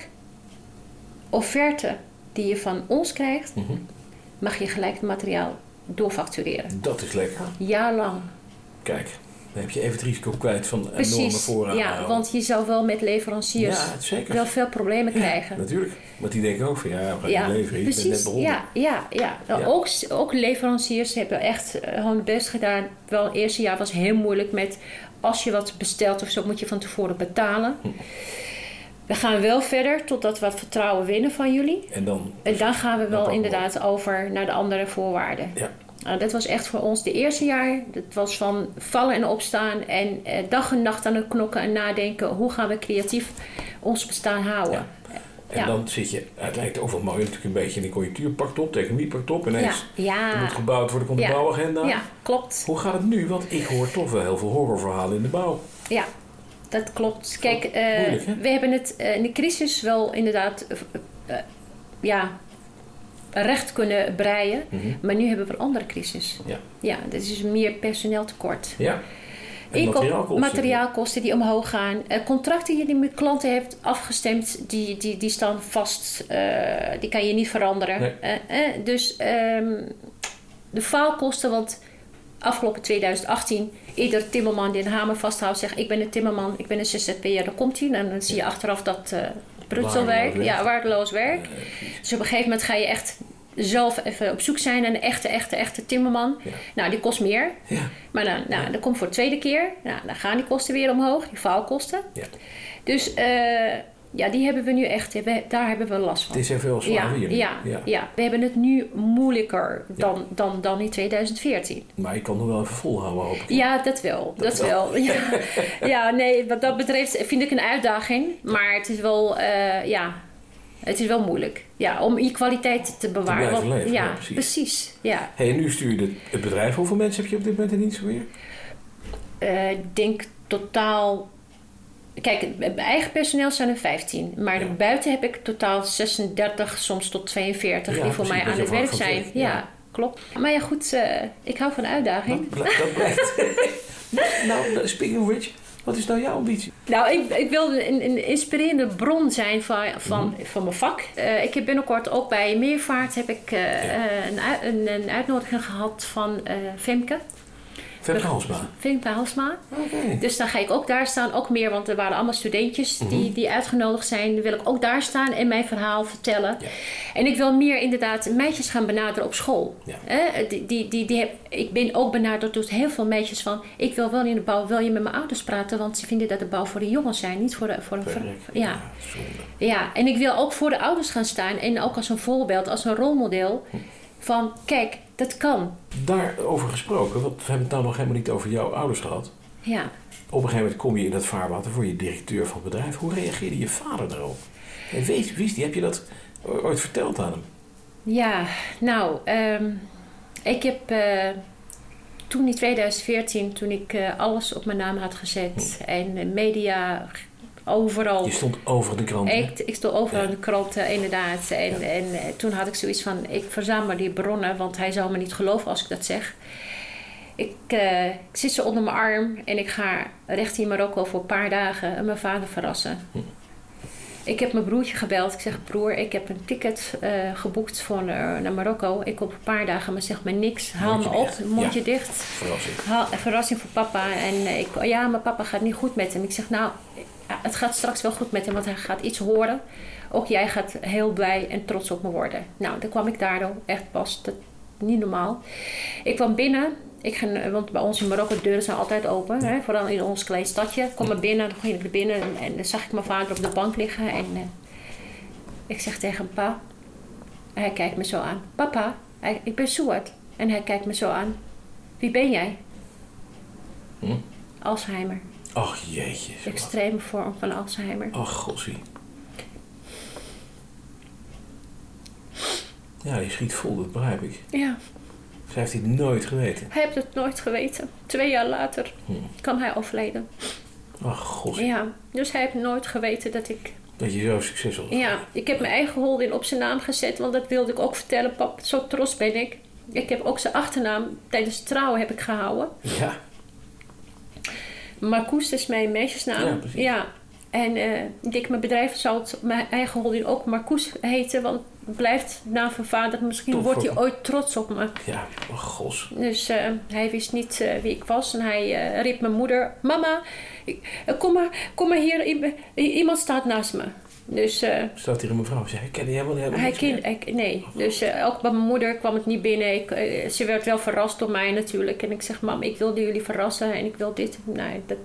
offerte die je van ons krijgt, mm-hmm. mag je gelijk het materiaal doorfactureren. Dat is lekker. Jaarlang. Kijk, dan heb je even het risico kwijt van enorme voorraad. Ja, want je zou wel met leveranciers ja, zeker. wel veel problemen krijgen. Ja, natuurlijk. Want die denken ook van ja, we gaan ja, niet leveren. Precies. Net begonnen. Ja, ja, ja. ja. Ook, ook leveranciers hebben echt gewoon het best gedaan. Wel, het eerste jaar was heel moeilijk met als je wat bestelt of zo, moet je van tevoren betalen. Hm. We gaan wel verder totdat we wat vertrouwen winnen van jullie. En dan, en dan gaan we wel inderdaad wel. over naar de andere voorwaarden. Ja. Nou, dat was echt voor ons de eerste jaar. Dat was van vallen en opstaan. En eh, dag en nacht aan het knokken en nadenken. Hoe gaan we creatief ons bestaan houden. Ja. En ja. dan zit je, het lijkt overal mooi natuurlijk een beetje in de conjunctuur. Pakt op, de economie pakt op. Ineens ja. Ja. er moet gebouwd worden, komt de ja. bouwagenda. Ja, klopt. Hoe gaat het nu? Want ik hoor toch wel heel veel horrorverhalen in de bouw. Ja, dat klopt. Kijk, uh, Moeilijk, we hebben het uh, in de crisis wel inderdaad... Uh, uh, ja... recht kunnen breien. Mm-hmm. Maar nu hebben we een andere crisis. Ja. Ja, dat is meer personeeltekort. Ja. En materiaalkosten. materiaalkosten die omhoog gaan. Uh, contracten die je met klanten hebt afgestemd, die, die, die staan vast. Uh, die kan je niet veranderen. Nee. Uh, uh, dus um, de faalkosten, want afgelopen twintig achttien... ieder timmerman die een hamer vasthoudt zegt, ik ben een timmerman, ik ben een Z Z P'er, dan komt hij. En dan zie je achteraf dat... Uh, Prutselwerk, ja, waardeloos werk. Ja, dus op een gegeven moment ga je echt zelf even op zoek zijn naar een echte, echte, echte timmerman. Ja. Nou, die kost meer. Ja. Maar dan, nou, ja. dan komt voor de tweede keer. Nou, dan gaan die kosten weer omhoog, die faalkosten. Ja. Dus uh, ja, die hebben we nu echt, we, daar hebben we last van. Het is heel veel zwaar ja, weer. Ja, ja. ja, we hebben het nu moeilijker dan, ja. dan, dan in twintig veertien. Maar je kan nog wel even volhouden, hoop ik. Ja, dat wel. Dat, dat wel. wel. Ja. ja, nee, wat dat betreft vind ik een uitdaging. Maar het is wel, uh, ja, het is wel moeilijk. Ja, om je kwaliteit te bewaren. Te blijven leven, ja, ja, precies. precies ja. Hey, en nu stuur je het bedrijf. Hoeveel mensen heb je op dit moment in dienst weer? Uh, ik denk totaal... Kijk, mijn eigen personeel zijn er vijftien. Maar ja. buiten heb ik totaal zesendertig, soms tot tweeënveertig... Ja, die voor mij aan het werk zijn. Ja, ja, klopt. Maar ja, goed, uh, ik hou van de uitdaging. Dat, dat blijkt. Nou, speaking of which, wat is nou jouw ambitie? Nou, ik, ik wil een, een inspirerende bron zijn van, van, mm-hmm. van mijn vak. Uh, ik heb binnenkort ook bij Meervaart heb ik, uh, ja. een, een, een uitnodiging gehad van uh, Femke. Femke Halsma. Femke Halsma. Okay. Dus dan ga ik ook daar staan. Ook meer, want er waren allemaal studentjes die, mm-hmm. die uitgenodigd zijn. Dan wil ik ook daar staan en mijn verhaal vertellen. Ja. En ik wil meer inderdaad meisjes gaan benaderen op school. Ja. Eh, die, die, die, die heb, ik ben ook benaderd door heel veel meisjes van... ik wil wel in de bouw, wil je met mijn ouders praten? Want ze vinden dat de bouw voor de jongens zijn, niet voor de... Voor de voor, ja. Ja, ja, en ik wil ook voor de ouders gaan staan. En ook als een voorbeeld, als een rolmodel... van kijk, dat kan. Daarover gesproken, want we hebben het nou nog helemaal niet over jouw ouders gehad. Ja. Op een gegeven moment kom je in dat vaarwater voor je directeur van het bedrijf. Hoe reageerde je vader daarop? En wist, wist die, heb je dat ooit verteld aan hem? Ja, nou, um, ik heb uh, toen in twintig veertien, toen ik uh, alles op mijn naam had gezet hm. en uh, media... overal. Je stond over de kranten. Ik, ik stond overal ja. in de kranten, inderdaad. En, ja. en uh, toen had ik zoiets van, ik verzamel die bronnen, want hij zou me niet geloven als ik dat zeg. Ik, uh, ik zit zo onder mijn arm en ik ga recht in Marokko voor een paar dagen mijn vader verrassen. Hm. Ik heb mijn broertje gebeld. Ik zeg, broer, ik heb een ticket uh, geboekt voor, uh, naar Marokko. Ik kom een paar dagen, maar zeg maar niks. Haal mondje me op, dicht. mondje Ja. dicht. Verrassing. Haal, verrassing voor papa. En uh, ik, ja, mijn papa gaat niet goed met hem. Ik zeg, nou, het gaat straks wel goed met hem, want hij gaat iets horen. Ook jij gaat heel blij en trots op me worden. Nou, dan kwam ik daardoor echt pas. Dat, niet normaal. Ik kwam binnen. Ik ging, want bij ons in Marokko de deuren zijn altijd open. Hè, vooral in ons klein stadje. Ik kwam er binnen. Dan ging ik er binnen. En, en dan zag ik mijn vader op de bank liggen. En uh, ik zeg tegen hem, pa. Hij kijkt me zo aan. Papa, hij, ik ben Suad. En hij kijkt me zo aan. Wie ben jij? Hm? Alzheimer. Ach jeetje. Extreme vorm van Alzheimer. Ach gossie. Ja, die schiet vol, dat begrijp ik. Ja. Zij heeft dit nooit geweten. Hij heeft het nooit geweten. Twee jaar later hm. kan hij overlijden. Ach gossie. Ja, dus hij heeft nooit geweten dat ik... Dat je zo succesvol was. Ja, ik heb mijn eigen holding op zijn naam gezet, want dat wilde ik ook vertellen. Pap, zo trots ben ik. Ik heb ook zijn achternaam tijdens het trouwen heb ik gehouden. Ja. Marcousse is mijn meisjesnaam. Ja, precies. Ja. En uh, ik denk, mijn bedrijf zal het mijn eigen holding ook Marcousse heten, want het blijft naam van vader. Misschien Top, wordt hij ooit trots op me. Ja, oh gos. Dus uh, hij wist niet uh, wie ik was en hij uh, riep mijn moeder, mama, ik, uh, kom, maar, kom maar hier, I, iemand staat naast me. Dus, uh, staat hier een mevrouw, ze herkende helemaal, helemaal hij niks ken, ik, Nee, oh, dus uh, ook bij mijn moeder kwam het niet binnen. Ik, uh, ze werd wel verrast door mij natuurlijk. En ik zeg, mam, ik wilde jullie verrassen en ik wil dit. Nee, dat,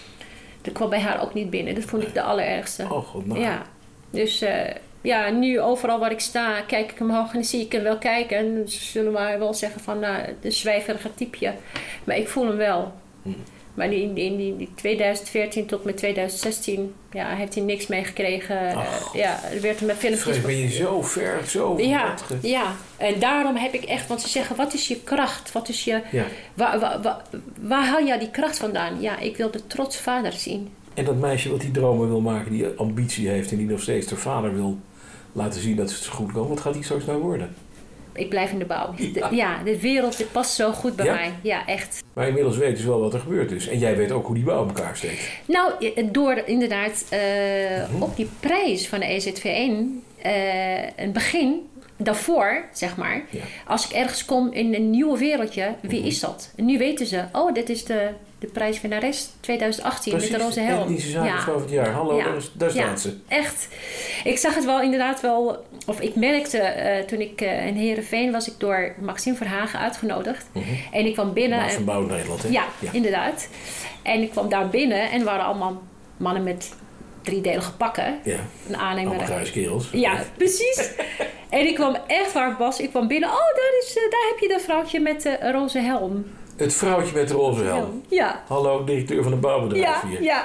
dat kwam bij haar ook niet binnen. Dat vond ik de allerergste. Oh god, nou. Ja, dus... Uh, Ja, nu overal waar ik sta, kijk ik omhoog en dan zie ik hem wel kijken. En dan zullen we wel zeggen van, nou, de zwijverige typeje. Maar ik voel hem wel. Hm. Maar in, in die, die twintig veertien tot met twintig zestien, ja, heeft hij niks meegekregen. Ach, uh, ja, er werd met filmpjes... Vrees, ben je zo ver, zo ja, ja, en daarom heb ik echt, want ze zeggen, wat is je kracht? Wat is je... Ja. Waar, waar, waar, waar haal je die kracht vandaan? Ja, ik wil de trots vader zien. En dat meisje wat die dromen wil maken, die ambitie heeft en die nog steeds haar vader wil laten zien dat het zo goed kan. Wat gaat die straks nou worden? Ik blijf in de bouw. Ja, de, ja de wereld dit past zo goed bij ja? mij. Ja, echt. Maar inmiddels weten ze wel wat er gebeurd is. En jij weet ook hoe die bouw in elkaar steekt. Nou, door inderdaad uh, mm-hmm. op die prijs van de E Z V N, uh, een begin, daarvoor, zeg maar. Ja. Als ik ergens kom in een nieuw wereldje, wie mm-hmm. is dat? En nu weten ze, oh, dit is de... De prijswinnares twintig achttien. Precies, met de roze helm. Precies, etnische zaken van het jaar. Hallo, ja. daar, daar staat ja, ze. Echt. Ik zag het wel inderdaad wel... Of ik merkte, uh, toen ik uh, in Heerenveen was ik door Maxime Verhagen uitgenodigd. Mm-hmm. En ik kwam binnen... Maar van Bouw Nederland, hè? Ja, ja, inderdaad. En ik kwam daar binnen en waren allemaal mannen met driedelige pakken. Ja, een aannemer. allemaal grijze kerels. Ja, precies. En ik kwam echt waar Bas. Ik kwam binnen. Oh, daar, is, uh, daar heb je dat vrouwtje met de uh, roze helm. Het vrouwtje met de roze helm. Ja. Hallo, directeur van een bouwbedrijf ja, hier. Ja.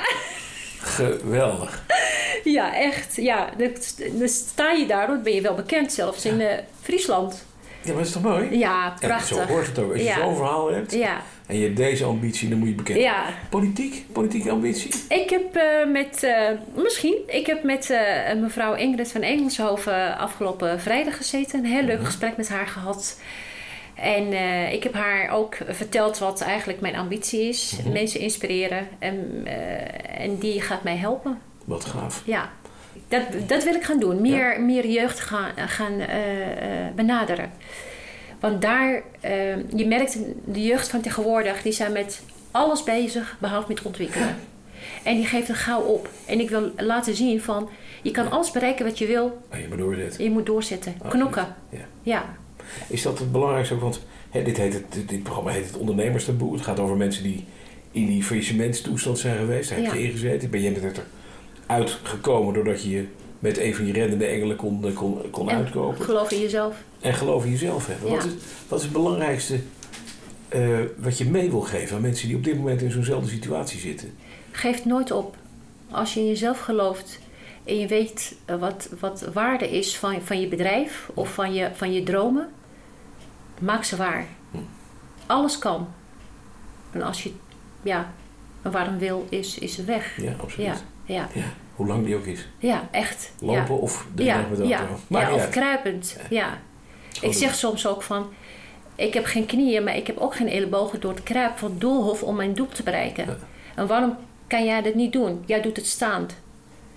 Geweldig. Ja, echt. Ja, dan, dan sta je daar, dan ben je wel bekend zelfs ja. in uh, Friesland. Ja, maar dat is toch mooi? Ja, prachtig. En zo hoort het ook. Als je ja. zo'n verhaal hebt ja. en je hebt deze ambitie, dan moet je bekend ja. Politiek? Politieke ambitie? Ik heb uh, met, uh, misschien, ik heb met uh, mevrouw Ingrid van Engelshoven afgelopen vrijdag gezeten. Een heel leuk mm-hmm. gesprek met haar gehad. En uh, ik heb haar ook verteld wat eigenlijk mijn ambitie is. Mm-hmm. Mensen inspireren. En, uh, en die gaat mij helpen. Wat gaaf. Ja, dat, dat wil ik gaan doen. Meer, ja. meer jeugd gaan, gaan uh, uh, benaderen. Want daar, uh, je merkt de jeugd van tegenwoordig, die zijn met alles bezig, behalve met ontwikkelen. En die geeft het gauw op. En ik wil laten zien van, je kan alles bereiken wat je wil. En je moet doorzetten. Je moet doorzetten. Oh, knokken. Ja. ja. Is dat het belangrijkste ook? Want hè, dit, heet het, dit, dit programma heet het Ondernemerstaboe. Het gaat over mensen die in die faillissementstoestand zijn geweest. Daar heb je ja. ingezeten. Ben je net eruit gekomen doordat je je met een van je reddende engelen kon, kon, kon en uitkopen. Geloof in jezelf. En geloof in jezelf hebben. Ja. Wat, is, wat is het belangrijkste uh, wat je mee wil geven aan mensen die op dit moment in zo'nzelfde situatie zitten? Geef nooit op. Als je in jezelf gelooft en je weet wat, wat waarde is van, van je bedrijf of van je, van je dromen, maak ze waar. Hm. Alles kan. En als je, ja, een warm wil is, is er weg. Ja, absoluut. Ja, ja. Ja, hoe lang die ook is. Ja, echt. Lopen ja. of de ja, dag met de ja, auto. ja, of kruipend. Ja. ja. Ik zeg soms ook van, ik heb geen knieën, maar ik heb ook geen ellebogen door het kruipen van doolhof om mijn doel te bereiken. Ja. En waarom kan jij dat niet doen? Jij doet het staand.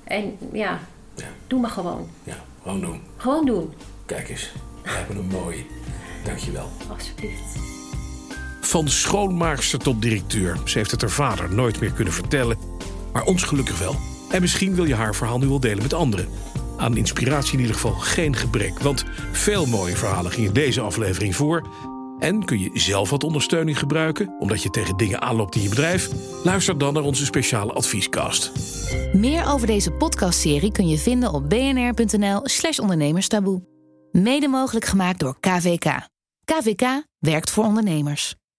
En ja, Ja. doe maar gewoon. Ja, gewoon doen. Gewoon doen. Kijk eens, we hebben een mooie. Dankjewel. Alsjeblieft. Van schoonmaakster tot directeur. Ze heeft het haar vader nooit meer kunnen vertellen, maar ons gelukkig wel. En misschien wil je haar verhaal nu wel delen met anderen. Aan inspiratie in ieder geval geen gebrek, want veel mooie verhalen gingen deze aflevering voor. En kun je zelf wat ondersteuning gebruiken, omdat je tegen dingen aanloopt in je bedrijf? Luister dan naar onze speciale adviescast. Meer over deze podcastserie kun je vinden op bnr.nl slash ondernemerstaboe. Mede mogelijk gemaakt door K V K. K V K werkt voor ondernemers.